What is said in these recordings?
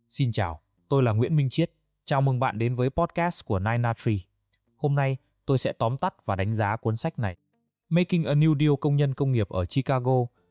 Xin chào, tôi là Nguyễn Minh Chiết. Chào mừng bạn đến với podcast của 9na3. Hôm nay, tôi sẽ tóm tắt và đánh giá cuốn sách này. Making a New Deal công nhân công nghiệp ở Chicago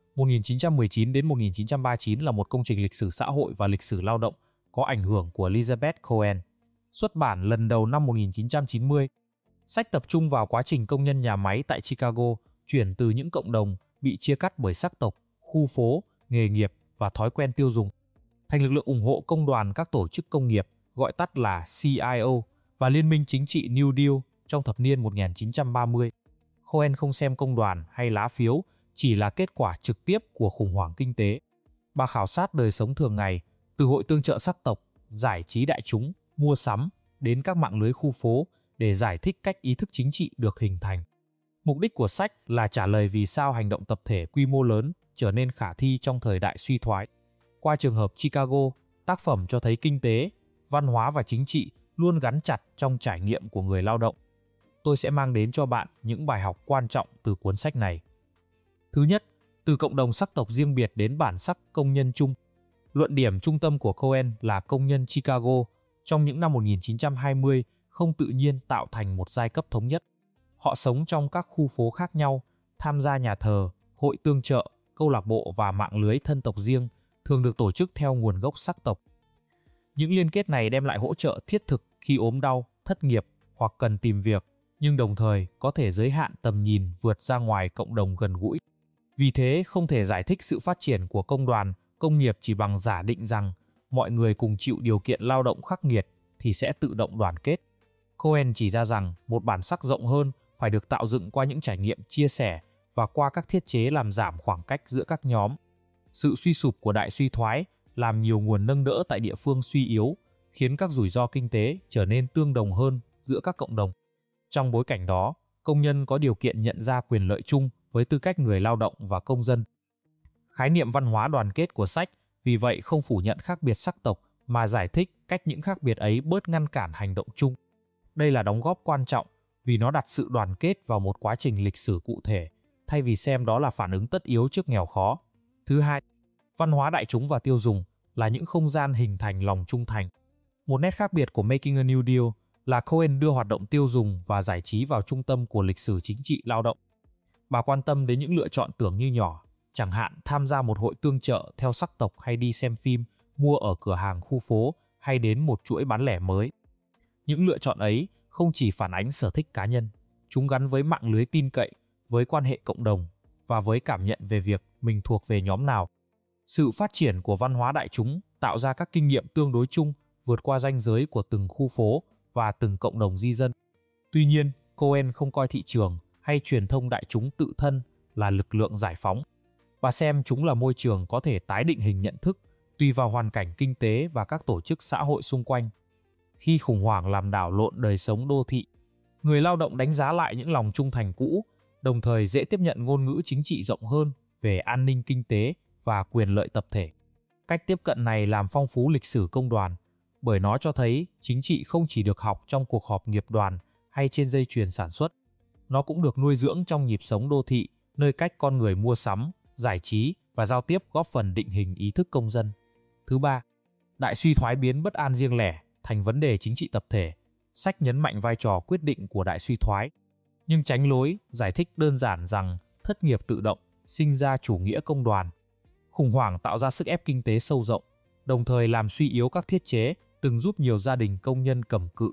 1919 đến 1939 là một công trình lịch sử xã hội và lịch sử lao động có ảnh hưởng của Elizabeth Cohen. Xuất bản lần đầu năm 1990. Sách tập trung vào quá trình công nhân nhà máy tại Chicago chuyển từ những cộng đồng bị chia cắt bởi sắc tộc, khu phố, nghề nghiệp và thói quen tiêu dùng thành lực lượng ủng hộ công đoàn các tổ chức công nghiệp, gọi tắt là CIO, và Liên minh chính trị New Deal trong thập niên 1930. Cohen không xem công đoàn hay lá phiếu chỉ là kết quả trực tiếp của khủng hoảng kinh tế. Bà khảo sát đời sống thường ngày, từ hội tương trợ sắc tộc, giải trí đại chúng, mua sắm, đến các mạng lưới khu phố để giải thích cách ý thức chính trị được hình thành. Mục đích của sách là trả lời vì sao hành động tập thể quy mô lớn trở nên khả thi trong thời đại suy thoái. Qua trường hợp Chicago, tác phẩm cho thấy kinh tế, văn hóa và chính trị luôn gắn chặt trong trải nghiệm của người lao động. Tôi sẽ mang đến cho bạn những bài học quan trọng từ cuốn sách này. Thứ nhất, từ cộng đồng sắc tộc riêng biệt đến bản sắc công nhân chung. Luận điểm trung tâm của Cohen là công nhân Chicago trong những năm 1920 không tự nhiên tạo thành một giai cấp thống nhất. Họ sống trong các khu phố khác nhau, tham gia nhà thờ, hội tương trợ, câu lạc bộ và mạng lưới thân tộc riêng, thường được tổ chức theo nguồn gốc sắc tộc. Những liên kết này đem lại hỗ trợ thiết thực khi ốm đau, thất nghiệp hoặc cần tìm việc, nhưng đồng thời có thể giới hạn tầm nhìn vượt ra ngoài cộng đồng gần gũi. Vì thế, không thể giải thích sự phát triển của công đoàn, công nghiệp chỉ bằng giả định rằng mọi người cùng chịu điều kiện lao động khắc nghiệt thì sẽ tự động đoàn kết. Cohen chỉ ra rằng một bản sắc rộng hơn phải được tạo dựng qua những trải nghiệm chia sẻ và qua các thiết chế làm giảm khoảng cách giữa các nhóm. Sự suy sụp của đại suy thoái làm nhiều nguồn nâng đỡ tại địa phương suy yếu, khiến các rủi ro kinh tế trở nên tương đồng hơn giữa các cộng đồng. Trong bối cảnh đó, công nhân có điều kiện nhận ra quyền lợi chung với tư cách người lao động và công dân. Khái niệm văn hóa đoàn kết của sách vì vậy không phủ nhận khác biệt sắc tộc mà giải thích cách những khác biệt ấy bớt ngăn cản hành động chung. Đây là đóng góp quan trọng vì nó đặt sự đoàn kết vào một quá trình lịch sử cụ thể, thay vì xem đó là phản ứng tất yếu trước nghèo khó. Thứ hai, văn hóa đại chúng và tiêu dùng là những không gian hình thành lòng trung thành. Một nét khác biệt của Making a New Deal là Cohen đưa hoạt động tiêu dùng và giải trí vào trung tâm của lịch sử chính trị lao động. Bà quan tâm đến những lựa chọn tưởng như nhỏ, chẳng hạn tham gia một hội tương trợ theo sắc tộc hay đi xem phim, mua ở cửa hàng khu phố hay đến một chuỗi bán lẻ mới. Những lựa chọn ấy không chỉ phản ánh sở thích cá nhân, chúng gắn với mạng lưới tin cậy, với quan hệ cộng đồng và với cảm nhận về việc mình thuộc về nhóm nào. Sự phát triển của văn hóa đại chúng tạo ra các kinh nghiệm tương đối chung vượt qua ranh giới của từng khu phố và từng cộng đồng di dân. Tuy nhiên, Cohen không coi thị trường hay truyền thông đại chúng tự thân là lực lượng giải phóng. Bà xem chúng là môi trường có thể tái định hình nhận thức tùy vào hoàn cảnh kinh tế và các tổ chức xã hội xung quanh. Khi khủng hoảng làm đảo lộn đời sống đô thị, người lao động đánh giá lại những lòng trung thành cũ, đồng thời dễ tiếp nhận ngôn ngữ chính trị rộng hơn về an ninh kinh tế và quyền lợi tập thể. Cách tiếp cận này làm phong phú lịch sử công đoàn, bởi nó cho thấy chính trị không chỉ được học trong cuộc họp nghiệp đoàn hay trên dây chuyền sản xuất. Nó cũng được nuôi dưỡng trong nhịp sống đô thị, nơi cách con người mua sắm, giải trí và giao tiếp góp phần định hình ý thức công dân. Thứ ba, đại suy thoái biến bất an riêng lẻ thành vấn đề chính trị tập thể. Sách nhấn mạnh vai trò quyết định của đại suy thoái, nhưng tránh lối giải thích đơn giản rằng thất nghiệp tự động sinh ra chủ nghĩa công đoàn. Khủng hoảng tạo ra sức ép kinh tế sâu rộng, đồng thời làm suy yếu các thiết chế từng giúp nhiều gia đình công nhân cầm cự.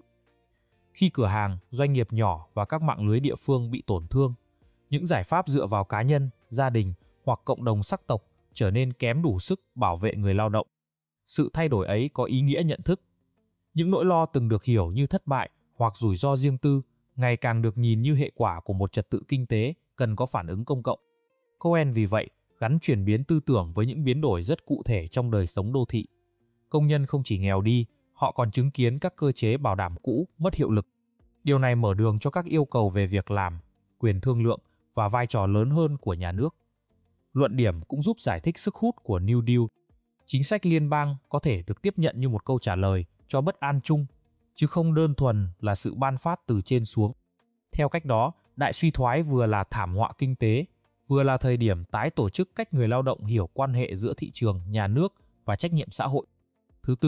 Khi cửa hàng, doanh nghiệp nhỏ và các mạng lưới địa phương bị tổn thương, những giải pháp dựa vào cá nhân, gia đình hoặc cộng đồng sắc tộc trở nên kém đủ sức bảo vệ người lao động. Sự thay đổi ấy có ý nghĩa nhận thức. Những nỗi lo từng được hiểu như thất bại hoặc rủi ro riêng tư ngày càng được nhìn như hệ quả của một trật tự kinh tế cần có phản ứng công cộng. Cohen vì vậy gắn chuyển biến tư tưởng với những biến đổi rất cụ thể trong đời sống đô thị. Công nhân không chỉ nghèo đi, họ còn chứng kiến các cơ chế bảo đảm cũ mất hiệu lực. Điều này mở đường cho các yêu cầu về việc làm, quyền thương lượng và vai trò lớn hơn của nhà nước. Luận điểm cũng giúp giải thích sức hút của New Deal. Chính sách liên bang có thể được tiếp nhận như một câu trả lời cho bất an chung, chứ không đơn thuần là sự ban phát từ trên xuống. Theo cách đó, đại suy thoái vừa là thảm họa kinh tế, vừa là thời điểm tái tổ chức cách người lao động hiểu quan hệ giữa thị trường, nhà nước và trách nhiệm xã hội. Thứ tư,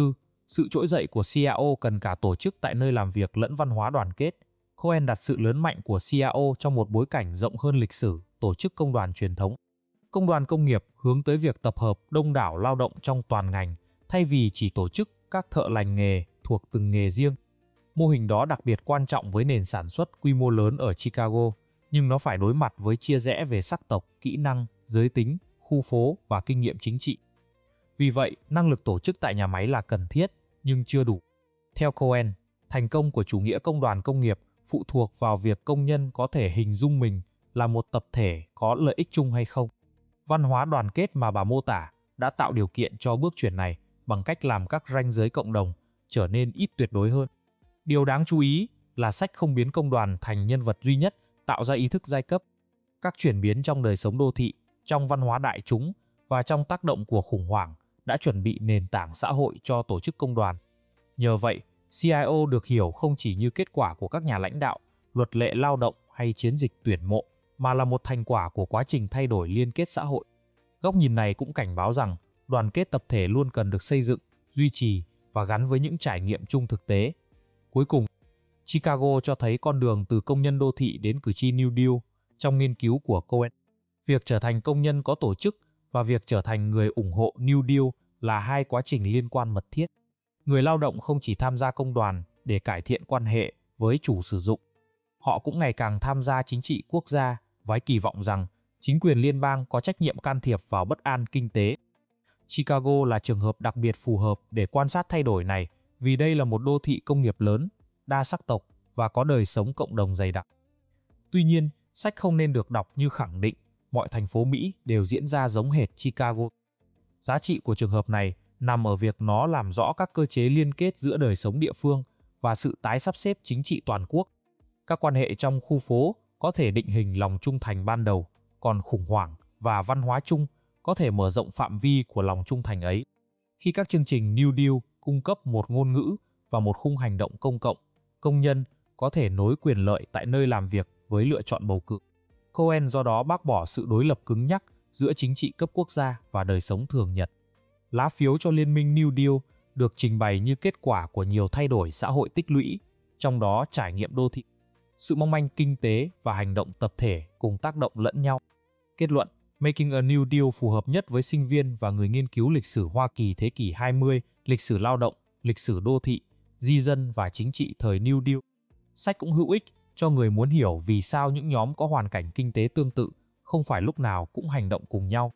Sự trỗi dậy của CIO cần cả tổ chức tại nơi làm việc lẫn văn hóa đoàn kết. Cohen đặt sự lớn mạnh của CIO trong một bối cảnh rộng hơn lịch sử tổ chức công đoàn truyền thống. Công đoàn công nghiệp hướng tới việc tập hợp đông đảo lao động trong toàn ngành, thay vì chỉ tổ chức các thợ lành nghề thuộc từng nghề riêng. Mô hình đó đặc biệt quan trọng với nền sản xuất quy mô lớn ở Chicago, nhưng nó phải đối mặt với chia rẽ về sắc tộc, kỹ năng, giới tính, khu phố và kinh nghiệm chính trị. Vì vậy, năng lực tổ chức tại nhà máy là cần thiết, nhưng chưa đủ. Theo Cohen, thành công của chủ nghĩa công đoàn công nghiệp phụ thuộc vào việc công nhân có thể hình dung mình là một tập thể có lợi ích chung hay không. Văn hóa đoàn kết mà bà mô tả đã tạo điều kiện cho bước chuyển này bằng cách làm các ranh giới cộng đồng trở nên ít tuyệt đối hơn. Điều đáng chú ý là sách không biến công đoàn thành nhân vật duy nhất tạo ra ý thức giai cấp. Các chuyển biến trong đời sống đô thị, trong văn hóa đại chúng và trong tác động của khủng hoảng đã chuẩn bị nền tảng xã hội cho tổ chức công đoàn. Nhờ vậy, CIO được hiểu không chỉ như kết quả của các nhà lãnh đạo, luật lệ lao động hay chiến dịch tuyển mộ, mà là một thành quả của quá trình thay đổi liên kết xã hội. Góc nhìn này cũng cảnh báo rằng đoàn kết tập thể luôn cần được xây dựng, duy trì và gắn với những trải nghiệm chung thực tế. Cuối cùng, Chicago cho thấy con đường từ công nhân đô thị đến cử tri New Deal trong nghiên cứu của Cohen. Việc trở thành công nhân có tổ chức và việc trở thành người ủng hộ New Deal là hai quá trình liên quan mật thiết. Người lao động không chỉ tham gia công đoàn để cải thiện quan hệ với chủ sử dụng, họ cũng ngày càng tham gia chính trị quốc gia với kỳ vọng rằng chính quyền liên bang có trách nhiệm can thiệp vào bất an kinh tế. Chicago là trường hợp đặc biệt phù hợp để quan sát thay đổi này vì đây là một đô thị công nghiệp lớn, đa sắc tộc và có đời sống cộng đồng dày đặc. Tuy nhiên, sách không nên được đọc như khẳng định mọi thành phố Mỹ đều diễn ra giống hệt Chicago. Giá trị của trường hợp này nằm ở việc nó làm rõ các cơ chế liên kết giữa đời sống địa phương và sự tái sắp xếp chính trị toàn quốc. Các quan hệ trong khu phố có thể định hình lòng trung thành ban đầu, còn khủng hoảng và văn hóa chung có thể mở rộng phạm vi của lòng trung thành ấy. Khi các chương trình New Deal cung cấp một ngôn ngữ và một khung hành động công cộng, công nhân có thể nối quyền lợi tại nơi làm việc với lựa chọn bầu cử. Cohen do đó bác bỏ sự đối lập cứng nhắc giữa chính trị cấp quốc gia và đời sống thường nhật. Lá phiếu cho Liên minh New Deal được trình bày như kết quả của nhiều thay đổi xã hội tích lũy, trong đó trải nghiệm đô thị, sự mong manh kinh tế và hành động tập thể cùng tác động lẫn nhau. Kết luận, Making a New Deal phù hợp nhất với sinh viên và người nghiên cứu lịch sử Hoa Kỳ thế kỷ 20, lịch sử lao động, lịch sử đô thị, di dân và chính trị thời New Deal. Sách cũng hữu ích cho người muốn hiểu vì sao những nhóm có hoàn cảnh kinh tế tương tự không phải lúc nào cũng hành động cùng nhau,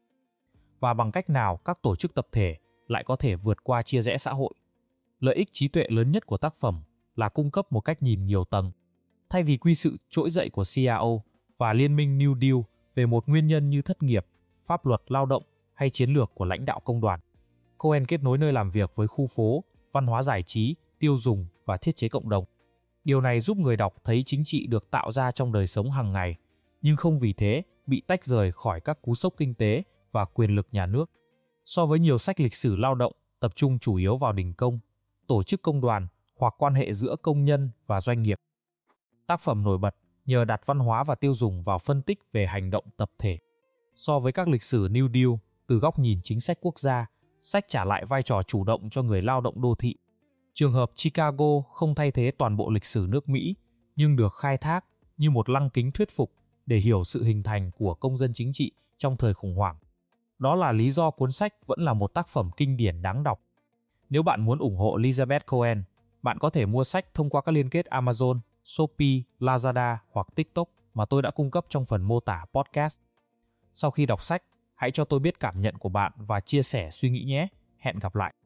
và bằng cách nào các tổ chức tập thể lại có thể vượt qua chia rẽ xã hội. Lợi ích trí tuệ lớn nhất của tác phẩm là cung cấp một cách nhìn nhiều tầng. Thay vì quy sự trỗi dậy của CIO và Liên minh New Deal về một nguyên nhân như thất nghiệp, pháp luật lao động hay chiến lược của lãnh đạo công đoàn, Cohen kết nối nơi làm việc với khu phố, văn hóa giải trí, tiêu dùng và thiết chế cộng đồng. Điều này giúp người đọc thấy chính trị được tạo ra trong đời sống hàng ngày, nhưng không vì thế bị tách rời khỏi các cú sốc kinh tế và quyền lực nhà nước. So với nhiều sách lịch sử lao động tập trung chủ yếu vào đình công, tổ chức công đoàn hoặc quan hệ giữa công nhân và doanh nghiệp, tác phẩm nổi bật nhờ đặt văn hóa và tiêu dùng vào phân tích về hành động tập thể. So với các lịch sử New Deal từ góc nhìn chính sách quốc gia, sách trả lại vai trò chủ động cho người lao động đô thị. Trường hợp Chicago không thay thế toàn bộ lịch sử nước Mỹ, nhưng được khai thác như một lăng kính thuyết phục để hiểu sự hình thành của công dân chính trị trong thời khủng hoảng. Đó là lý do cuốn sách vẫn là một tác phẩm kinh điển đáng đọc. Nếu bạn muốn ủng hộ Elizabeth Cohen, bạn có thể mua sách thông qua các liên kết Amazon, Shopee, Lazada hoặc TikTok mà tôi đã cung cấp trong phần mô tả podcast. Sau khi đọc sách, hãy cho tôi biết cảm nhận của bạn và chia sẻ suy nghĩ nhé. Hẹn gặp lại.